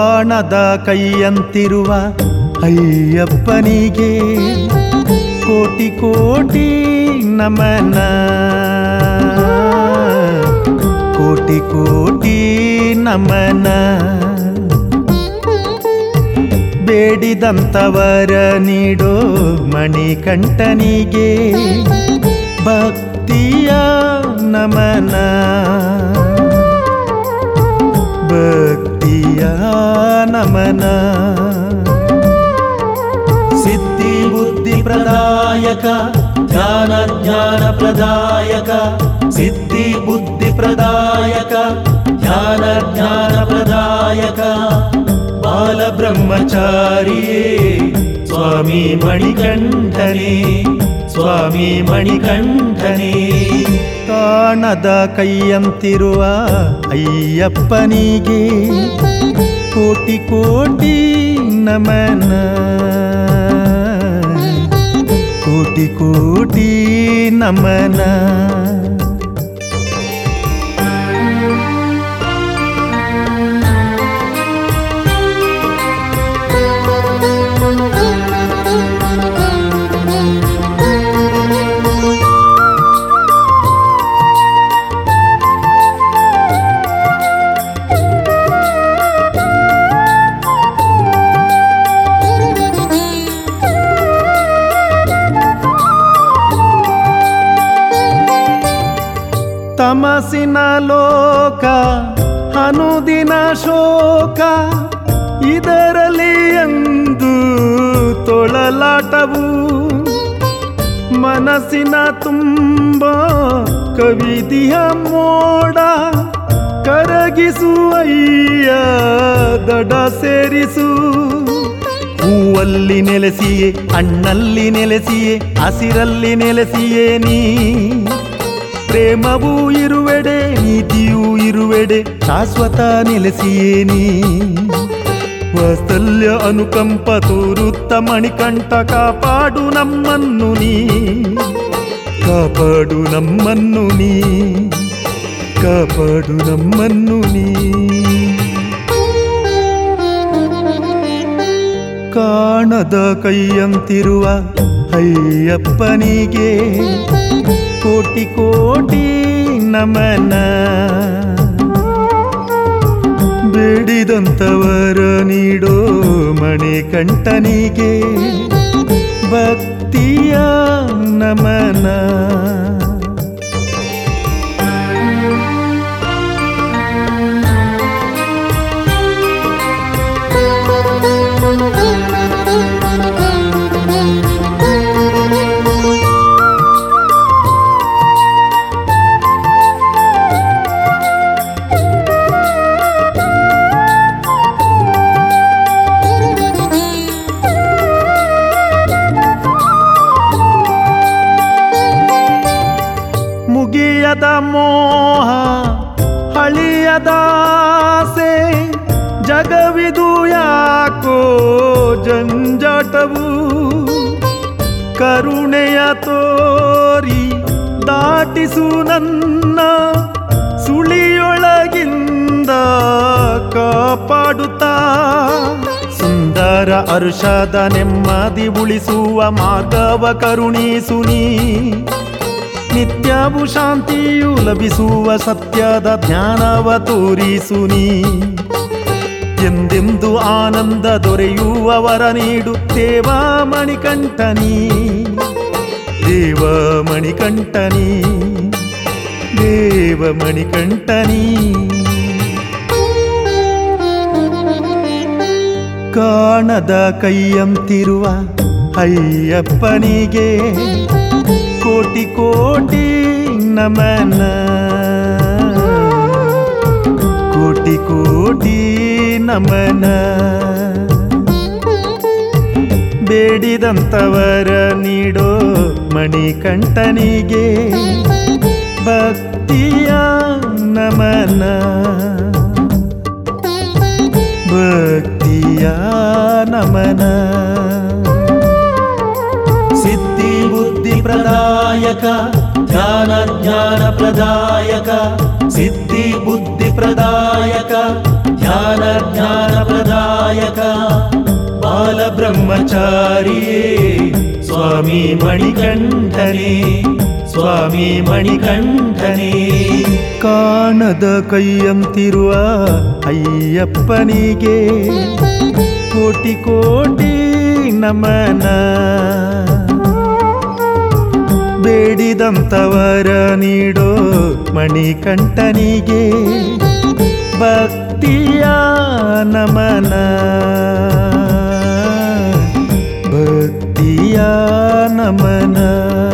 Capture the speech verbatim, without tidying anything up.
ಕಾಣದ ಕೈಯಂತಿರುವ ಅಯ್ಯಪ್ಪನಿಗೆ ಕೋಟಿ ಕೋಟಿ ನಮನ, ಕೋಟಿ ಕೋಟಿ ನಮನ. ಬೇಡಿದಂತವರ ನೀಡೋ ಮಣಿಕಂಠನಿಗೆ ಭಕ್ತಿಯ ನಮನ, ಭಕ್ತಿಯ ನಮನ. ಸಿದ್ಧಿ ಬುದ್ಧಿ ಪ್ರದಾಯಕ ಧ್ಯಾನ ಜ್ಞಾನ ಪ್ರದಾಯಕ, ಸಿದ್ಧಿ ಬುದ್ಧಿ ಪ್ರದಾಯಕ ಧ್ಯಾನ ಜ್ಞಾನ ಪ್ರದಾಯಕ. ಬಾಲ ಬ್ರಹ್ಮಚಾರಿಯೇ ಸ್ವಾಮಿ ಮಣಿಕಂಠನೇ, ಸ್ವಾಮಿ ಮಣಿಕಂಠನೇ. ಕಾಣದ ಕೈಯಂತಿರುವ ಅಯ್ಯಪ್ಪನಿಗೆ ಕೋಟಿ ಕೋಟಿ ನಮನ, ಕೋಟಿ ಕೋಟಿ ನಮನ. ತಮಸಿನ ಲೋಕ ಅನುದಿನ ಶೋಕ, ಇದರಲ್ಲಿ ಎಂದು ತೊಳಲಾಟವು. ಮನಸ್ಸಿನ ತುಂಬ ಕವಿದಿಯ ಮೋಡ, ಕರಗಿಸು ಅಯ್ಯ ದಡ ಸೇರಿಸು. ಹೂವಲ್ಲಿ ನೆಲೆಸಿಯೇ, ಹಣ್ಣಲ್ಲಿ ನೆಲೆಸಿಯೇ, ಹಸಿರಲ್ಲಿ ನೆಲೆಸಿಯೇ ನೀ. ಪ್ರೇಮವೂ ಇರುವೆಡೆ, ನೀತಿಯೂ ಇರುವೆಡೆ, ಶಾಶ್ವತ ನೆಲೆಸಿಯೇ ನೀ. ವಾತ್ಸಲ್ಯ ಅನುಕಂಪ ತೋರುತ್ತ ಮಣಿಕಂಠ ಕಾಪಾಡು ನಮ್ಮನ್ನು ನೀ, ಕಾಪಾಡು ನಮ್ಮನ್ನು ನೀ, ಕಾಪಾಡು ನಮ್ಮನ್ನು ನೀ. ಕಾಣದ ಕೈಯಂತಿರುವ ಅಯ್ಯಪ್ಪನಿಗೆ ಕೋಟಿ ಕೋಟಿ ನಮನ. ಬೇಡಿದಂತವರ ನೀಡೋ ಮಣಿಕಂಠನಿಗೆ ಭಕ್ತಿಯ ನಮನ. ಮುಗಿಯದ ಮೋಹ ಹಳಿಯದಾಸೆ, ಜಗವಿದು ಯಾಕೋ ಜಂಜಾಟವು. ಕರುಣೆಯ ತೋರಿ ದಾಟಿಸು ನನ್ನ, ಸುಳಿಯೊಳಗಿಂದ ಕಾಪಾಡುತ್ತಾ. ಸುಂದರ ಹರ್ಷದ ನೆಮ್ಮದಿ ಉಳಿಸುವ ಮಾರ್ಗವ ಕರುಣಿಸು ನೀ. ನಿತ್ಯವೂ ಶಾಂತಿಯು ಲಭಿಸುವ ಸತ್ಯದ ಜ್ಞಾನವ ತೋರಿಸು ನೀ. ಎಂದೆಂದು ಆನಂದ ದೊರೆಯುವ ವರ ನೀಡು ದೇವ ಮಣಿಕಂಠನಿ, ದೇವ ಮಣಿಕಂಠನಿ, ದೇವ ಮಣಿಕಂಠನಿ. ಕಾಣದ ಕೈಯಂತಿರುವ ಅಯ್ಯಪ್ಪನಿಗೆ ಕೋಟಿ ಕೋಟಿ ನಮನ, ಕೋಟಿ ಕೋಟಿ ನಮನ. ಬೇಡಿದಂತವರ ನೀಡೋ ಮಣಿಕಂಠನಿಗೆ ಭಕ್ತಿಯ ನಮನ, ಭಕ್ತಿಯ ನಮನ. ಸಿದ್ಧಿ ಬುದ್ಧಿ ಪ್ರದಾಯಕ ಧ್ಯಾನ ಜ್ಞಾನ ಪ್ರದಾಯಕ, ಸಿದ್ಧಿ ಬುದ್ಧಿ ಪ್ರದಾಯಕ ಧ್ಯಾನ ಜ್ಞಾನ ಪ್ರದಾಯಕ. ನಾಯಕ ಬಾಲಬ್ರಹ್ಮಚಾರಿಯೇ ಸ್ವಾಮಿ ಮಣಿಕಂಠನೇ ಸ್ವಾಮಿ ಮಣಿಕಂಠನೇ. ಕಾಣದ ಕೈಯಂತಿರುವ ಅಯ್ಯಪ್ಪನಿಗೆ ಕೋಟಿ ಕೋಟಿ ನಮನ. ಬೇಡಿದಂತವರ ನೀಡೋ ಮಣಿಕಂಠನಿಗೆ ಭಕ್ತಿಯ ನಮನ ಭಕ್ತಿಯ ನಮನ.